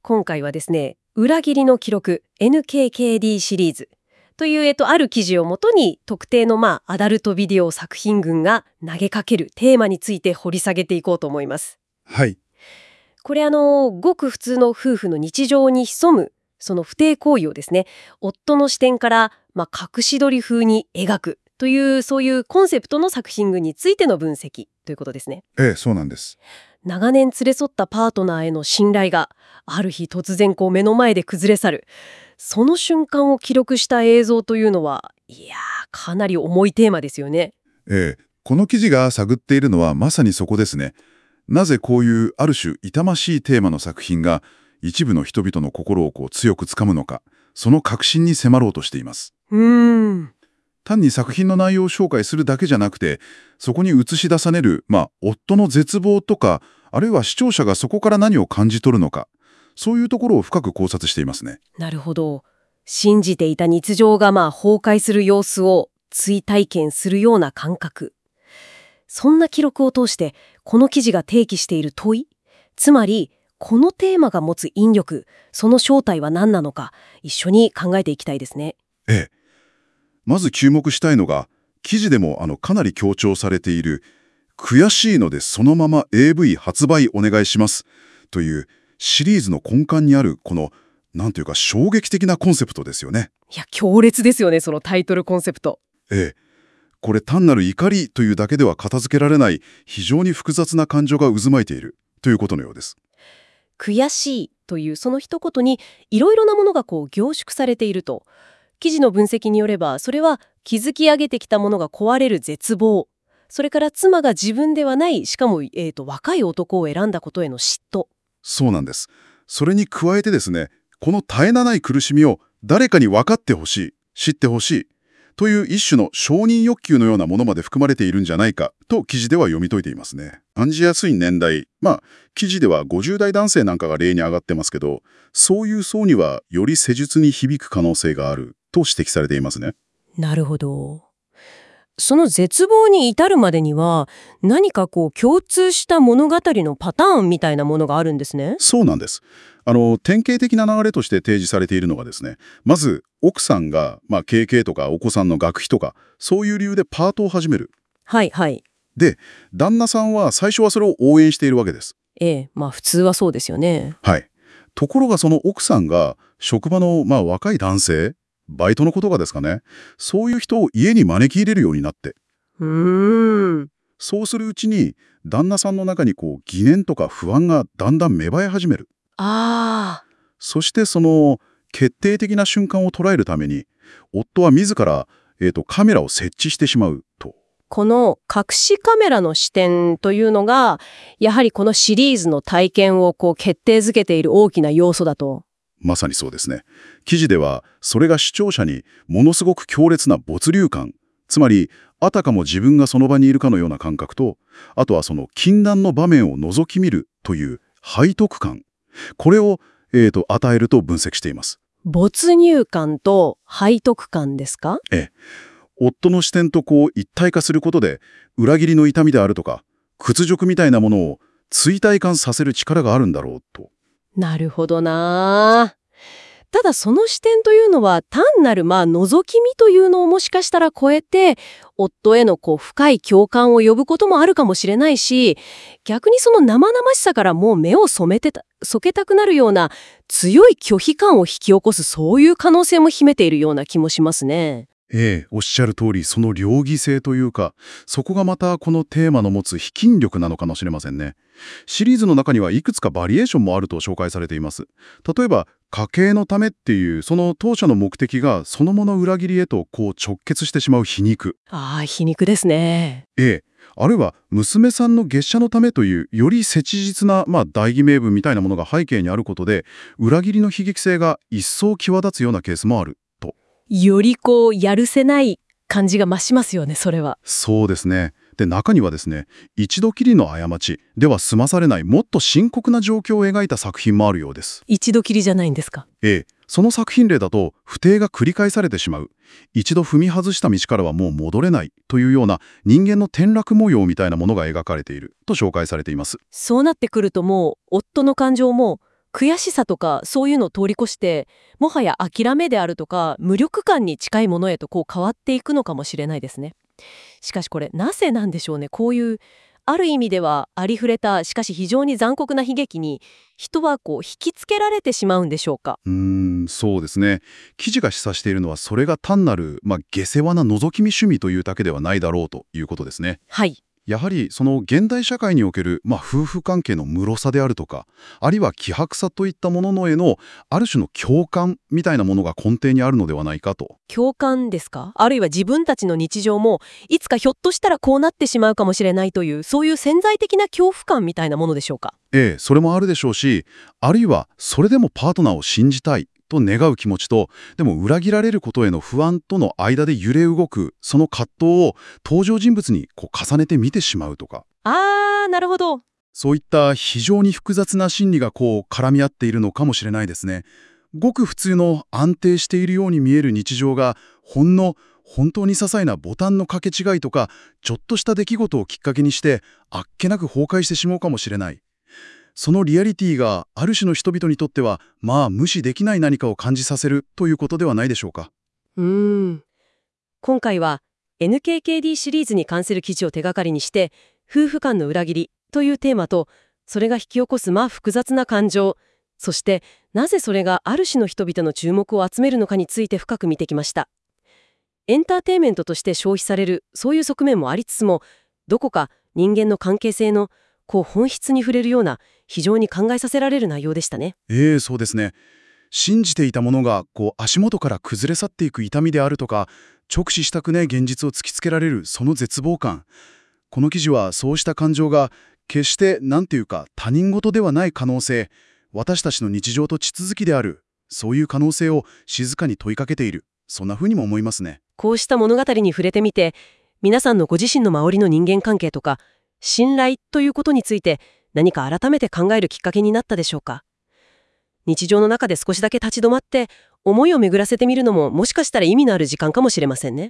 今回はですね、裏切りの記録 NKKD シリーズという、ある記事をもとに特定のアダルトビデオ作品群が投げかけるテーマについて掘り下げていこうと思います。 はい。 これごく普通の夫婦の日常に潜むその不貞行為をですね、夫の視点から隠し撮り風に描くというそういうコンセプトの作品群についての分析ということですね。 そうなんです。 長年連れ添ったパートナーへの信頼がある日突然目の前で崩れ去る、その瞬間を記録した映像というのは、かなり重いテーマですよね。 この記事が探っているのはまさにそこですね。なぜこういうある種痛ましいテーマの作品が一部の人々の心を強くつかむのか、その核心に迫ろうとしています。単に作品の内容を紹介するだけじゃなくて、そこに映し出される、夫の絶望とか、あるいは視聴者がそこから何を感じ取るのか、そういうところを深く考察していますね。 なるほど。信じていた日常が崩壊する様子を追体験するような感覚。そんな記録を通してこの記事が提起している問い、つまりこのテーマが持つ引力、その正体は何なのか、一緒に考えていきたいですね。 まず注目したいのが、記事でもかなり強調されている悔しいのでそのまま AV 発売お願いしますというシリーズの根幹にあるこのなんというか衝撃的なコンセプトですよね。 強烈ですよね、そのタイトルコンセプト。 これ単なる怒りというだけでは片付けられない非常に複雑な感情が渦巻いているということのようです。 悔しいというその一言にいろいろなものが凝縮されていると。記事の分析によれば、それは築き上げてきたものが壊れる絶望、それから妻が自分ではない、しかも、若い男を選んだことへの嫉妬。 そうなんです。それに加えてですね、この絶え間ない苦しみを誰かに分かってほしい、知ってほしいという一種の承認欲求のようなものまで含まれているんじゃないかと記事では読み解いていますね。感じやすい年代、記事では50代男性なんかが例に挙がってますけど、そういう層にはより施術に響く可能性があると指摘されていますね。 なるほど。その絶望に至るまでには何か共通した物語のパターンみたいなものがあるんですね。 そうなんです。典型的な流れとして提示されているのがですね、まず奥さんが、経験とかお子さんの学費とかそういう理由でパートを始める。で、旦那さんは最初はそれを応援しているわけです。 普通はそうですよね。 ところがその奥さんが職場の若い男性、バイトのことがですかね、そういう人を家に招き入れるようになって、そうするうちに旦那さんの中に疑念とか不安がだんだん芽生え始める。そしてその決定的な瞬間を捉えるために夫は自ら、カメラを設置してしまうと。 この隠しカメラの視点というのがやはりこのシリーズの体験を決定づけている大きな要素だと。 まさにそうですね。記事ではそれが視聴者にものすごく強烈な没入感、つまりあたかも自分がその場にいるかのような感覚と、あとはその禁断の場面を覗き見るという背徳感、これを、与えると分析しています。 没入感と背徳感ですか？ 夫の視点と一体化することで裏切りの痛みであるとか屈辱みたいなものを追体感させる力があるんだろうと。 なるほどな。ただその視点というのは単なる覗き見というのをもしかしたら超えて夫への深い共感を呼ぶこともあるかもしれないし、逆にその生々しさからもう目を背けたくなるような強い拒否感を引き起こす、そういう可能性も秘めているような気もしますね。 おっしゃる通り、その両義性というか、そこがまたこのテーマの持つ非筋力なのかもしれませんね。シリーズの中にはいくつかバリエーションもあると紹介されています。例えば、家計のためっていうその当初の目的がそのもの裏切りへと直結してしまう皮肉。 皮肉ですね。 あるいは娘さんの月謝のためというより切実な、大義名分みたいなものが背景にあることで、裏切りの悲劇性が一層際立つようなケースもある。 よりやるせない感じが増しますよね、それは。 そうですね。で、中にはですね、一度きりの過ちでは済まされないもっと深刻な状況を描いた作品もあるようです。 一度きりじゃないんですか？ その作品例だと不貞が繰り返されてしまう、一度踏み外した道からはもう戻れないというような人間の転落模様みたいなものが描かれていると紹介されています。 そうなってくるともう夫の感情も悔しさとかそういうのを通り越して、もはや諦めであるとか無力感に近いものへと変わっていくのかもしれないですね。しかしこれなぜなんでしょうね。こういうある意味ではありふれた、しかし非常に残酷な悲劇に人は引きつけられてしまうんでしょうか。 そうですね。記事が示唆しているのは、それが単なる、下世話な覗き見趣味というだけではないだろうということですね。 はい。 やはりその現代社会における、夫婦関係の脆さであるとか、あるいは希薄さといったもののへのある種の共感みたいなものが根底にあるのではないかと。 共感ですか？あるいは自分たちの日常もいつかひょっとしたらこうなってしまうかもしれないという、そういう潜在的な恐怖感みたいなものでしょうか。 ええ、それもあるでしょうし、あるいはそれでもパートナーを信じたいと願う気持ちと、でも裏切られることへの不安との間で揺れ動くその葛藤を登場人物に重ねて見てしまうとか、 なるほど。 そういった非常に複雑な心理が絡み合っているのかもしれないですね。ごく普通の安定しているように見える日常が、本当に些細なボタンの掛け違いとか、ちょっとした出来事をきっかけにして、あっけなく崩壊してしまうかもしれない。そのリアリティがある種の人々にとっては、無視できない何かを感じさせるということではないでしょうか。 今回は NKKD シリーズに関する記事を手がかりにして、夫婦間の裏切りというテーマと、それが引き起こす複雑な感情、そしてなぜそれがある種の人々の注目を集めるのかについて深く見てきました。エンターテインメントとして消費される、そういう側面もありつつも、どこか人間の関係性の本質に触れるような、非常に考えさせられる内容でしたね。 そうですね。信じていたものが足元から崩れ去っていく痛みであるとか、直視したくない現実を突きつけられるその絶望感。この記事はそうした感情が決して他人事ではない可能性、私たちの日常と地続きである、そういう可能性を静かに問いかけている。そんな風にも思いますね。 こうした物語に触れてみて、皆さんのご自身の周りの人間関係とか、信頼ということについて何か改めて考えるきっかけになったでしょうか。日常の中で少しだけ立ち止まって思いを巡らせてみるのも、もしかしたら意味のある時間かもしれませんね。